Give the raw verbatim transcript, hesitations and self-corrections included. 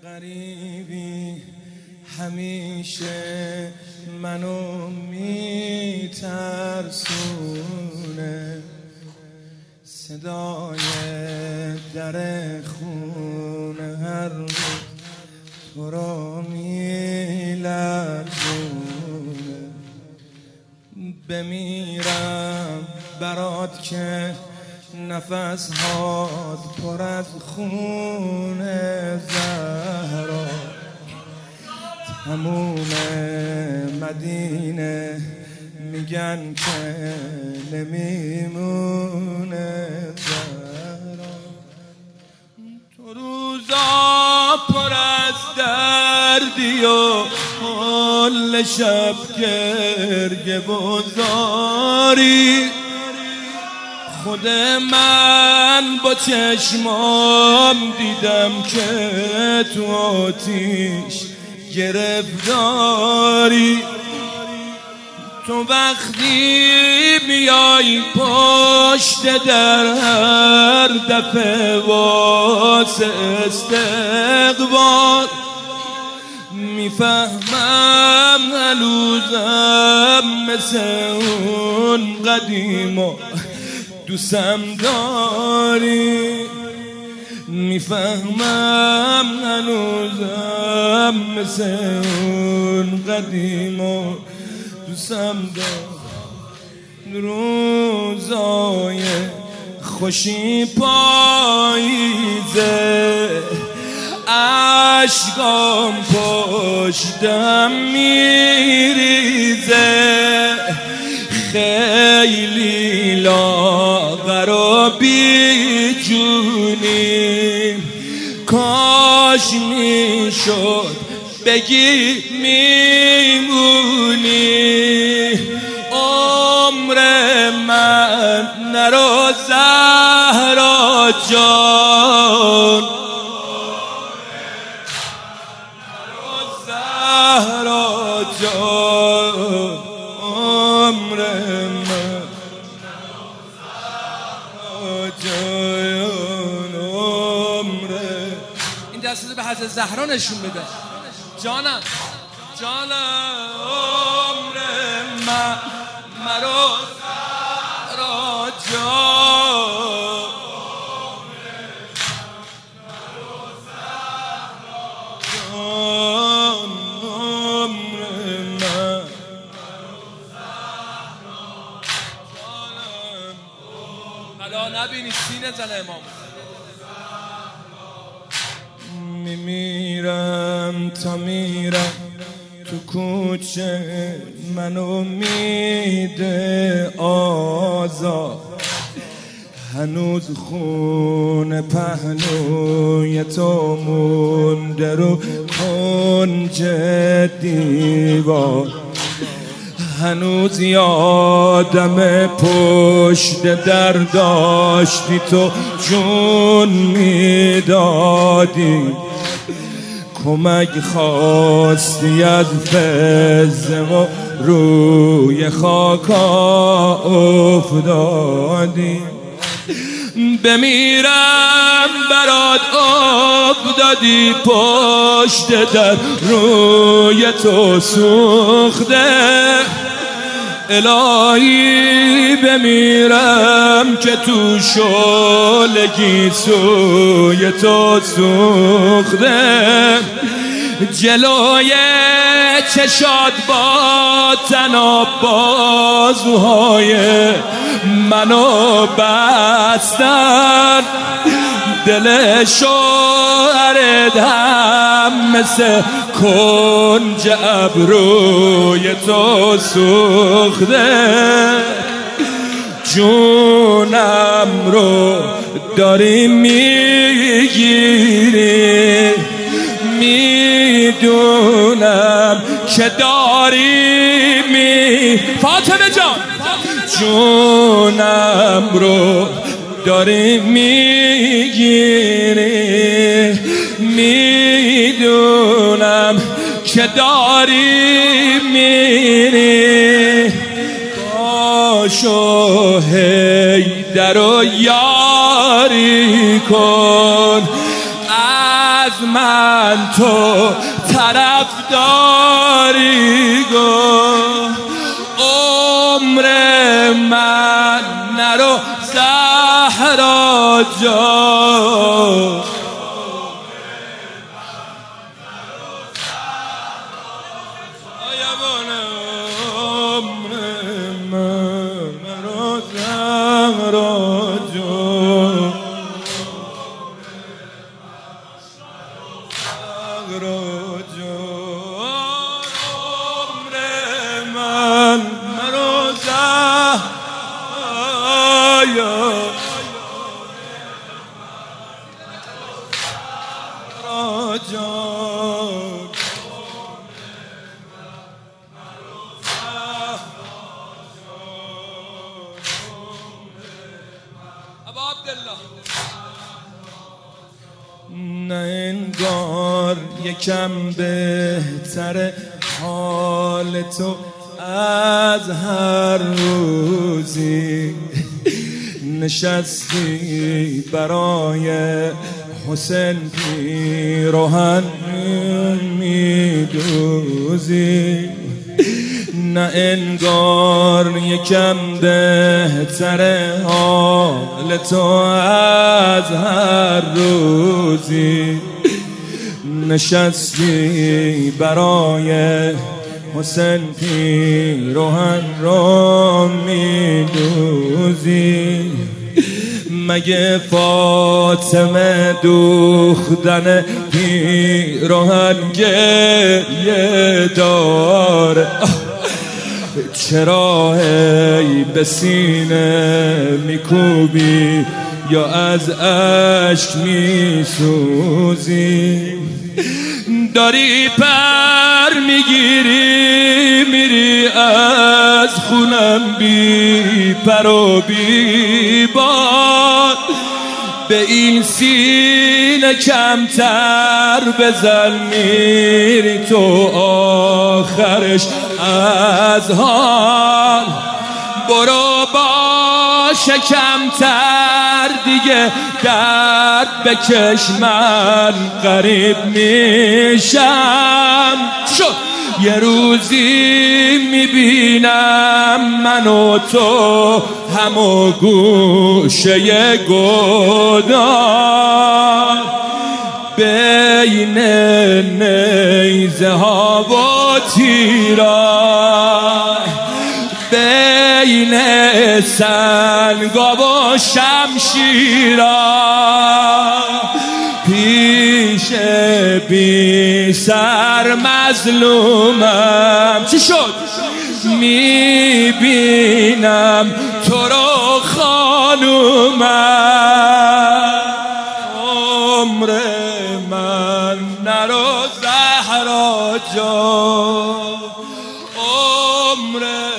غریبی همیشه منو میترسونه، صدای در خونه هر روز تو را میلرزونه. بمیرم برات که نفس هات پر از خون زهرا، تموم مدینه میگن که نمیمونه زهرا. تو روزا پر از دردی و کل شب گریه بزاری، خود من با چشمام دیدم که تو آتیش گرفتاری. تو وقتی میای پشت در هر دفعه واسه استقبال، میفهمم هنوزم مثل اون قدیما دوستم داری. میفهمم هنوزم مثل اون قدیما دوستم داری. روزای خوشی پاییزه، عشقام پشتم میریزه، خیلی لاغر و بی جونی، کاش میشد بگی میمونی. عمر من نرو زهرا جان، نرو زهرا جان، عمر من نرو زهرا جان، عمر. این دست به حضرت زهرا نشون بده. جانم جانم عمر من مرو زهرا جان، مرو زهرا جان، عمر من مرو زهرا جانم. حالا نبینی سینه زنه امام. میمیرم تا میرم تو کوچه، منو میده آزاد، هنوز خون پهلوی تو مونده رو کنج دیوار، هنوز یادم پشت در داشتی تو جون میدادی، کمک خواستی از فزه و روی خاکا افتادی. بمیرم برات افتادی پشت در روی تو سوخته، الهی بمیرم که تو شعلگی سوی تو سوخته، جلوی چشات با تناب بازوهای منو بستن، دل شوهرت هم مثل کنج ابروی تو سوخته، جونم رو داری میگیری، میدونم که داری می فاطمه جان، جونم رو داری میگیری، میدونم که داری میری. باشو هی در و یاری کن، از من تو طرف داری گفت عمر من نرو زهرا جان نه انگار یکم بهتر حال تو از هر روزی نشستی برای حسین پیراهن میدوزی نه انگار یکم بهتر حال تو از هر روزی نشستی برای حسین پیراهن را میدوزی مگه فاطمه دوختن پیراهن گریه داره چرا هی به سینه میکوبی یا از اشک میسوزی داری پر میگیری میری از خونم بی پر و بی بال به این سینه کمتر بزن میری تو آخرش از حال برو باشه کمتر دیگه درد بکش من قریب میشم شد یه روزی میبینم من و تو همو گوشه گدار بین نیزه ها و تیران بین سنگا و شمشیرا پیش بی سر مظلومم چی شد؟ میبینم تو رو خانومم عمر من نرو زهرا جان عمر